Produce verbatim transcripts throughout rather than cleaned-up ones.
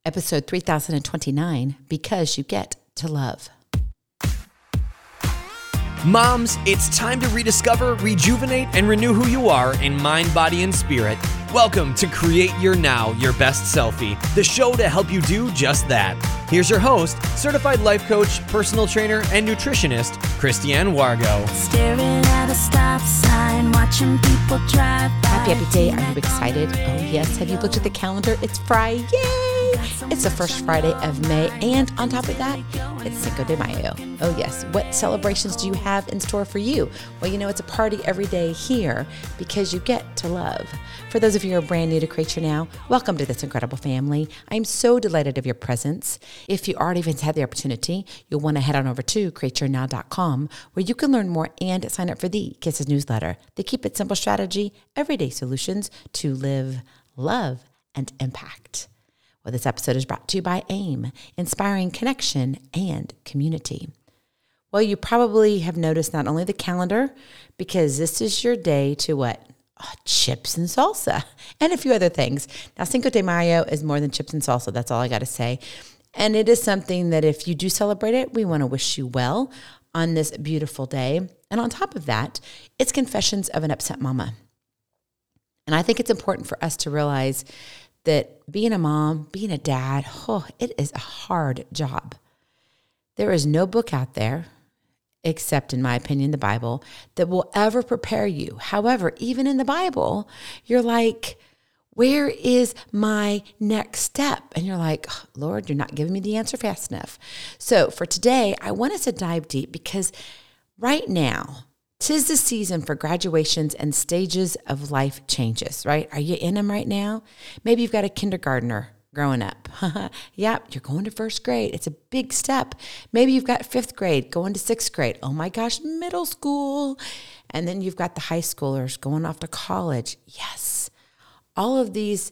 episode three thousand twenty-nine, Because You Get to Love. Moms, it's time to rediscover, rejuvenate, and renew who you are in mind, body, and spirit. Welcome to Create Your Now, Your Best Selfie, the show to help you do just that. Here's your host, certified life coach, personal trainer, and nutritionist, Christiane Wargo. Staring at a stop sign, watching people drive by. Happy, happy day. Are you excited? Oh, yes. Have you looked at the calendar? It's Friday. It's the first Friday of May. And on top of that, it's Cinco de Mayo. Oh, yes. What celebrations do you have in store for you? Well, you know, it's a party every day here because you get to love. For those of you who are brand new to Create Your Now, welcome to this incredible family. I'm so delighted of your presence. If you already have had the opportunity, you'll want to head on over to create your now dot com where you can learn more and sign up for the Kisses newsletter, the Keep It Simple strategy, everyday solutions to live, love, and impact. Well, this episode is brought to you by AIM, inspiring connection and community. Well, you probably have noticed not only the calendar, because this is your day to what? Oh, chips and salsa and a few other things. Now, Cinco de Mayo is more than chips and salsa. That's all I got to say. And it is something that if you do celebrate it, we want to wish you well on this beautiful day. And on top of that, it's Confessions of an Upset Mama. And I think it's important for us to realize that being a mom, being a dad, oh, it is a hard job. There is no book out there, except in my opinion, the Bible, that will ever prepare you. However, even in the Bible, you're like, where is my next step? And you're like, oh, Lord, you're not giving me the answer fast enough. So for today, I want us to dive deep because right now, 'tis the season for graduations and stages of life changes, right? Are you in them right now? Maybe you've got a kindergartner growing up. Yep, you're going to first grade. It's a big step. Maybe you've got fifth grade going to sixth grade. Oh my gosh, middle school. And then you've got the high schoolers going off to college. Yes, all of these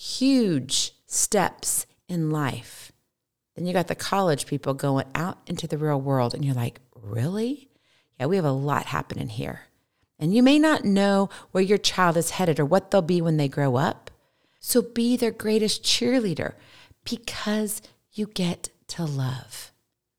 huge steps in life. Then you got the college people going out into the real world and you're like, really? Yeah, we have a lot happening here. And you may not know where your child is headed or what they'll be when they grow up. So be their greatest cheerleader because you get to love.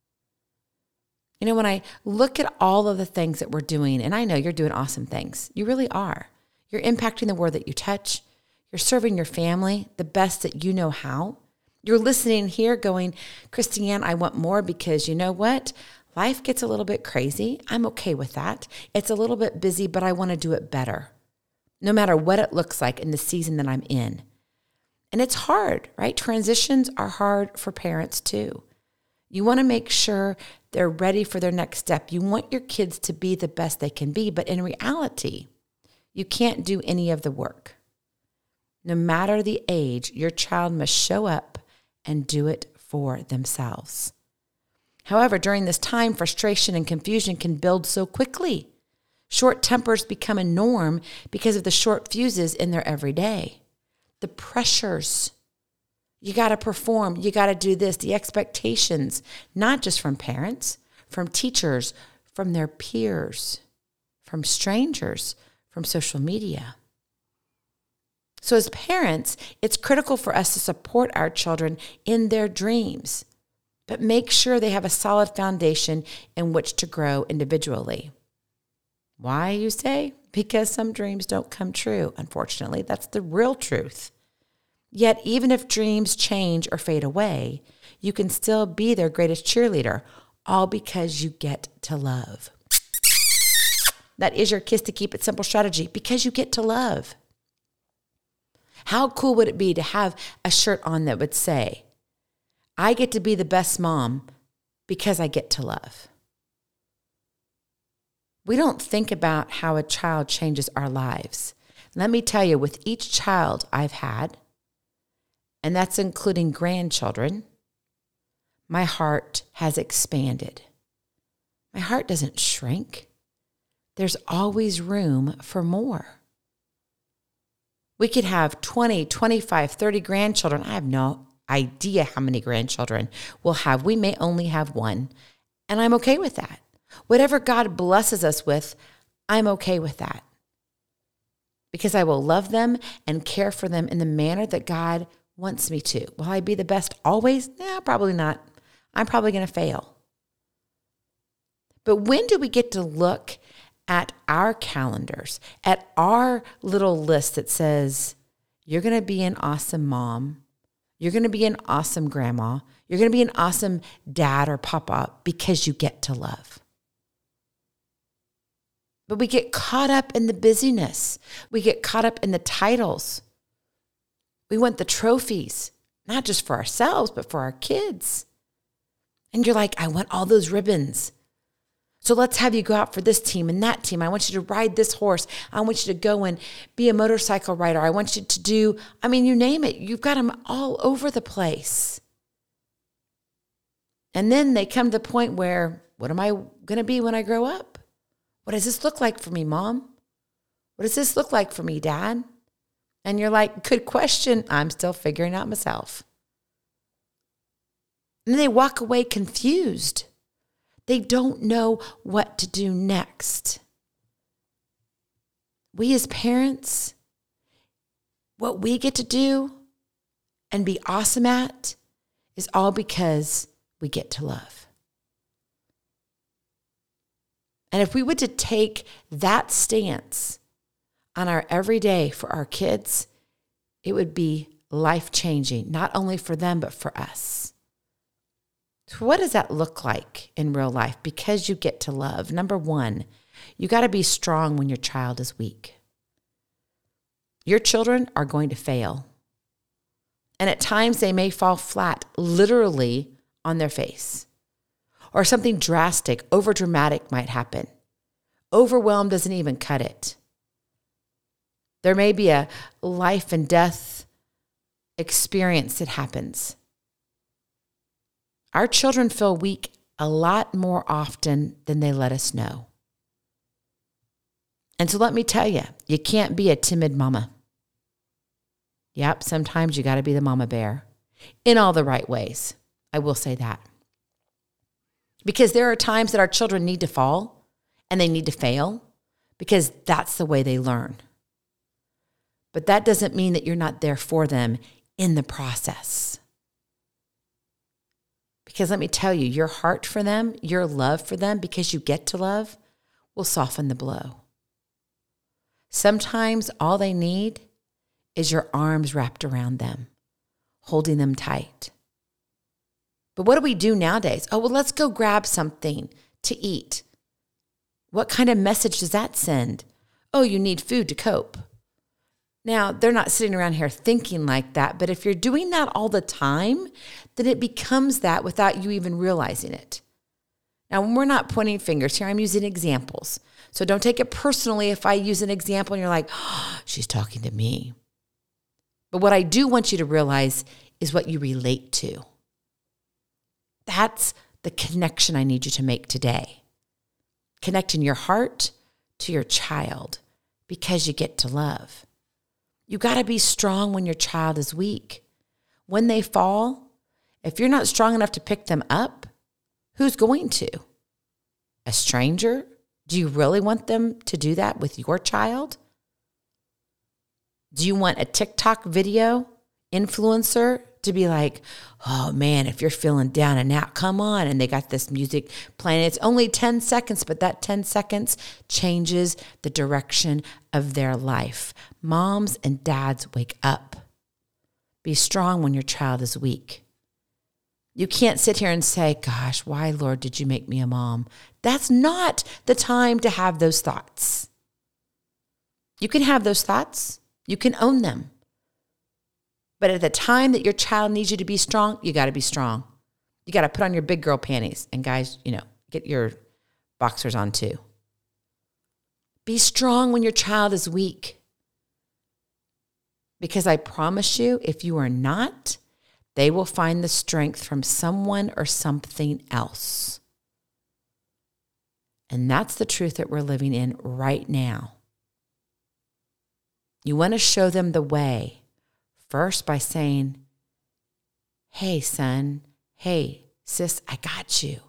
You know, when I look at all of the things that we're doing, and I know you're doing awesome things. You really are. You're impacting the world that you touch. You're serving your family the best that you know how. You're listening here going, Christiane, I want more because you know what? Life gets a little bit crazy. I'm okay with that. It's a little bit busy, but I want to do it better, no matter what it looks like in the season that I'm in. And it's hard, right? Transitions are hard for parents too. You want to make sure they're ready for their next step. You want your kids to be the best they can be, but in reality, you can't do any of the work. No matter the age, your child must show up and do it for themselves. However, during this time, frustration and confusion can build so quickly. Short tempers become a norm because of the short fuses in their everyday. The pressures, you got to perform, you got to do this, the expectations, not just from parents, from teachers, from their peers, from strangers, from social media. So as parents, it's critical for us to support our children in their dreams, but make sure they have a solid foundation in which to grow individually. Why, you say? Because some dreams don't come true. Unfortunately, that's the real truth. Yet, even if dreams change or fade away, you can still be their greatest cheerleader, all because you get to love. That is your Kiss to Keep It Simple strategy, because you get to love. How cool would it be to have a shirt on that would say, I get to be the best mom because I get to love? We don't think about how a child changes our lives. Let me tell you, with each child I've had, and that's including grandchildren, my heart has expanded. My heart doesn't shrink. There's always room for more. We could have twenty, twenty-five, thirty grandchildren. I have no idea how many grandchildren we'll have. We may only have one, and I'm okay with that. Whatever God blesses us with, I'm okay with that, because I will love them and care for them in the manner that God wants me to. Will I be the best always? Nah, probably not. I'm probably going to fail. But when do we get to look at our calendars, at our little list that says, you're going to be an awesome mom, you're going to be an awesome grandma, you're going to be an awesome dad or papa because you get to love? But we get caught up in the busyness. We get caught up in the titles. We want the trophies, not just for ourselves, but for our kids. And you're like, I want all those ribbons. So let's have you go out for this team and that team. I want you to ride this horse. I want you to go and be a motorcycle rider. I want you to do, I mean, you name it. You've got them all over the place. And then they come to the point where, what am I going to be when I grow up? What does this look like for me, Mom? What does this look like for me, Dad? And you're like, good question. I'm still figuring out myself. And then they walk away confused. They don't know what to do next. We as parents, what we get to do and be awesome at is all because we get to love. And if we were to take that stance on our everyday for our kids, it would be life-changing, not only for them, but for us. So what does that look like in real life? Because you get to love. Number one, you got to be strong when your child is weak. Your children are going to fail. And at times they may fall flat, literally on their face. Or something drastic, overdramatic might happen. Overwhelm doesn't even cut it. There may be a life and death experience that happens. Our children feel weak a lot more often than they let us know. And so let me tell you, you can't be a timid mama. Yep, sometimes you got to be the mama bear in all the right ways. I will say that. Because there are times that our children need to fall and they need to fail because that's the way they learn. But that doesn't mean that you're not there for them in the process. Because let me tell you, your heart for them, your love for them, because you get to love, will soften the blow. Sometimes all they need is your arms wrapped around them, holding them tight. But what do we do nowadays? Oh, well, let's go grab something to eat. What kind of message does that send? Oh, you need food to cope. Now, they're not sitting around here thinking like that, but if you're doing that all the time, then it becomes that without you even realizing it. Now, when we're not pointing fingers here, I'm using examples. So don't take it personally if I use an example and you're like, oh, she's talking to me. But what I do want you to realize is what you relate to. That's the connection I need you to make today. Connecting your heart to your child because you get to love. You got to be strong when your child is weak. When they fall, if you're not strong enough to pick them up, who's going to? A stranger? Do you really want them to do that with your child? Do you want a TikTok video influencer to be like, oh man, if you're feeling down and out, come on. And they got this music playing. It's only ten seconds, but that ten seconds changes the direction of their life. Moms and dads, wake up. Be strong when your child is weak. You can't sit here and say, gosh, why, Lord, did you make me a mom? That's not the time to have those thoughts. You can have those thoughts. You can own them. But at the time that your child needs you to be strong, you got to be strong. You got to put on your big girl panties. And guys, you know, get your boxers on too. Be strong when your child is weak. Because I promise you, if you are not, they will find the strength from someone or something else. And that's the truth that we're living in right now. You want to show them the way. First, by saying, hey, son, hey, sis, I got you.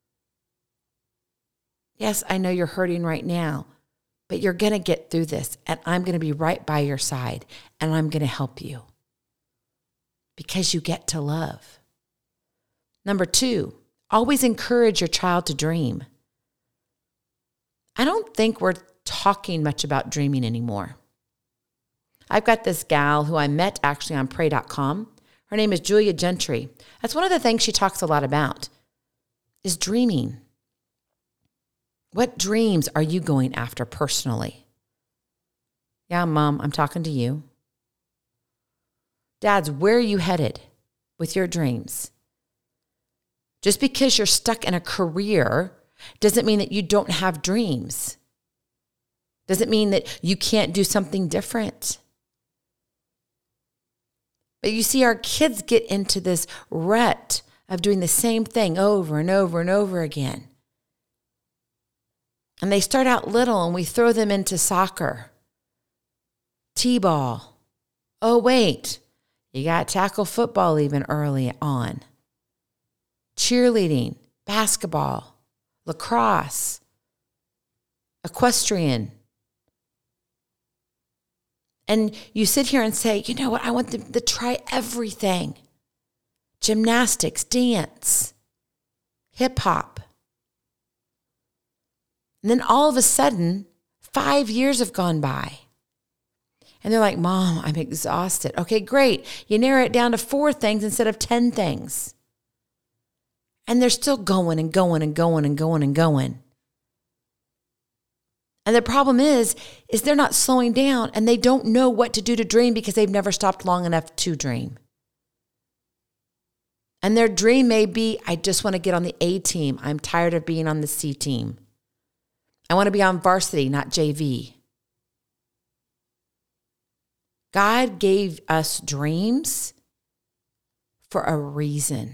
Yes, I know you're hurting right now, but you're going to get through this, and I'm going to be right by your side, and I'm going to help you. because you get to love. Number two, always encourage your child to dream. I don't think we're talking much about dreaming anymore. I've got this gal who I met actually on pray dot com. Her name is Julia Gentry. That's one of the things she talks a lot about, is dreaming. What dreams are you going after personally? Yeah, Mom, I'm talking to you. Dads, where are you headed with your dreams? Just because you're stuck in a career doesn't mean that you don't have dreams. Doesn't mean that you can't do something different. But you see, our kids get into this rut of doing the same thing over and over and over again. And they start out little and we throw them into soccer, t-ball. Oh, wait, you got tackle football even early on. Cheerleading, basketball, lacrosse, equestrian. And you sit here and say, you know what, I want them to try everything. Gymnastics, dance, hip hop. And then all of a sudden, five years have gone by. And they're like, Mom, I'm exhausted. Okay, great. You narrow it down to four things instead of ten things. And they're still going and going and going and going and going. And the problem is, is they're not slowing down and they don't know what to do to dream because they've never stopped long enough to dream. And their dream may be, I just want to get on the A team. I'm tired of being on the C team. I want to be on varsity, not J V. God gave us dreams for a reason.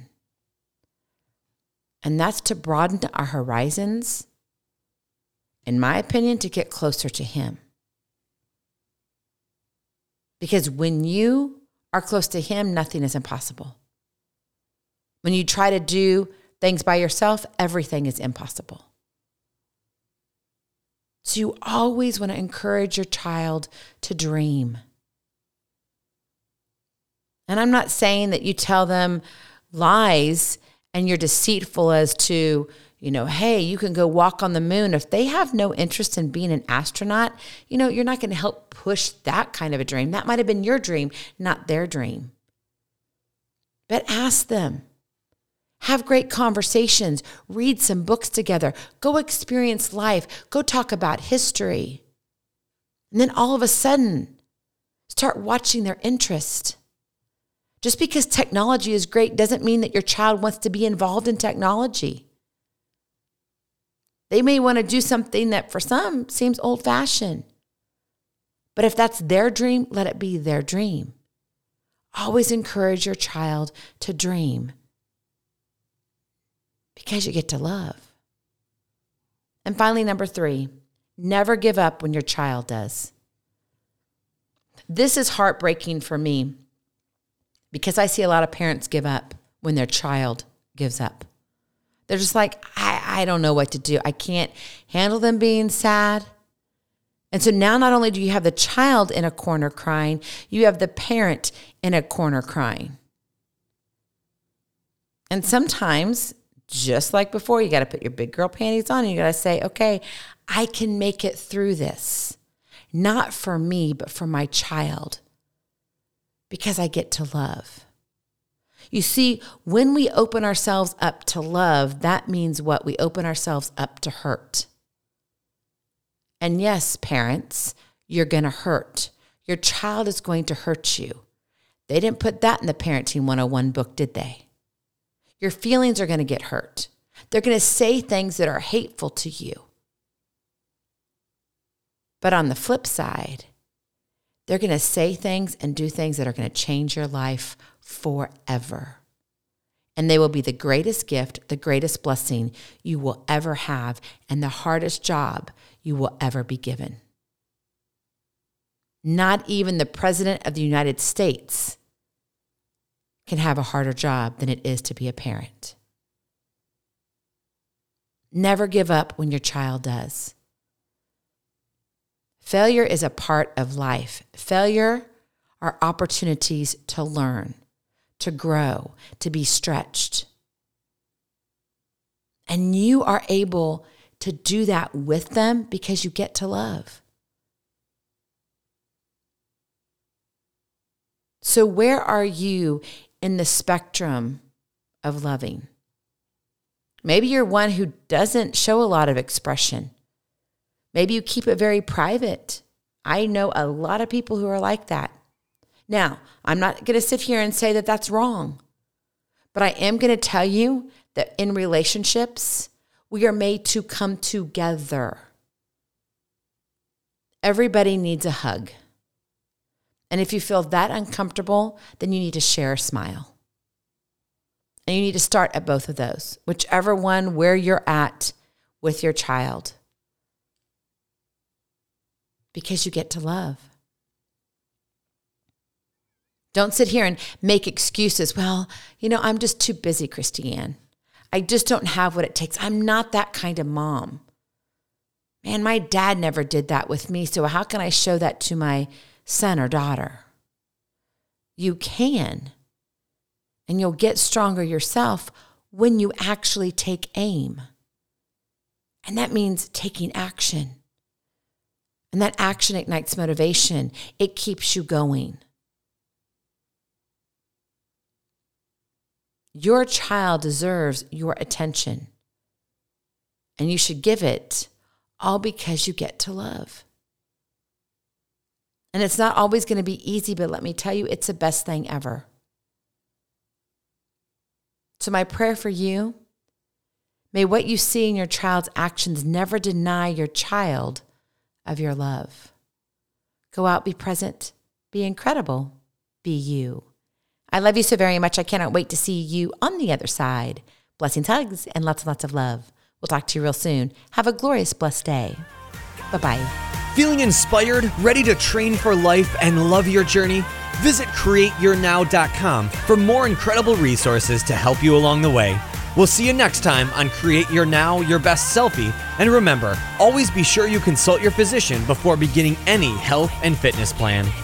And that's to broaden our horizons, in my opinion, to get closer to Him. Because when you are close to Him, nothing is impossible. When you try to do things by yourself, everything is impossible. So you always want to encourage your child to dream. And I'm not saying that you tell them lies and you're deceitful as to, you know, hey, you can go walk on the moon. If they have no interest in being an astronaut, you know, you're not going to help push that kind of a dream. That might have been your dream, not their dream. But ask them. Have great conversations. Read some books together. Go experience life. Go talk about history. And then all of a sudden, start watching their interest. Just because technology is great doesn't mean that your child wants to be involved in technology. They may want to do something that for some seems old-fashioned. But if that's their dream, let it be their dream. Always encourage your child to dream because you get to love. And finally, number three, never give up when your child does. This is heartbreaking for me because I see a lot of parents give up when their child gives up. They're just like, I, I don't know what to do. I can't handle them being sad. And so now not only do you have the child in a corner crying, you have the parent in a corner crying. And sometimes, just like before, you got to put your big girl panties on and you got to say, okay, I can make it through this. Not for me, but for my child. Because I get to love. You see, when we open ourselves up to love, that means what? We open ourselves up to hurt. And yes, parents, you're going to hurt. Your child is going to hurt you. They didn't put that in the Parenting one oh one book, did they? Your feelings are going to get hurt. They're going to say things that are hateful to you. But on the flip side, they're going to say things and do things that are going to change your life forever. And they will be the greatest gift, the greatest blessing you will ever have, and the hardest job you will ever be given. Not even the President of the United States can have a harder job than it is to be a parent. Never give up when your child does. Failure is a part of life. Failure are opportunities to learn, to grow, to be stretched. And you are able to do that with them because you get to love. So where are you in the spectrum of loving? Maybe you're one who doesn't show a lot of expression. Maybe you keep it very private. I know a lot of people who are like that. Now, I'm not going to sit here and say that that's wrong, but I am going to tell you that in relationships, we are made to come together. Everybody needs a hug. And if you feel that uncomfortable, then you need to share a smile. And you need to start at both of those, whichever one, where you're at with your child. Because you get to love. Don't sit here and make excuses. Well, you know, I'm just too busy, Christiane. I just don't have what it takes. I'm not that kind of mom. Man, my dad never did that with me, so how can I show that to my son or daughter? You can. And you'll get stronger yourself when you actually take aim. And that means taking action. And that action ignites motivation. It keeps you going. Your child deserves your attention. And you should give it all because you get to love. And it's not always going to be easy, but let me tell you, it's the best thing ever. So my prayer for you, may what you see in your child's actions never deny your child of your love. Go out, be present, be incredible, be you. I love you so very much. I cannot wait to see you on the other side. Blessings, hugs, and lots and lots of love. We'll talk to you real soon. Have a glorious, blessed day. Bye-bye. Feeling inspired, ready to train for life and love your journey? Visit create your now dot com for more incredible resources to help you along the way. We'll see you next time on Create Your Now, Your Best Selfie. And remember, always be sure you consult your physician before beginning any health and fitness plan.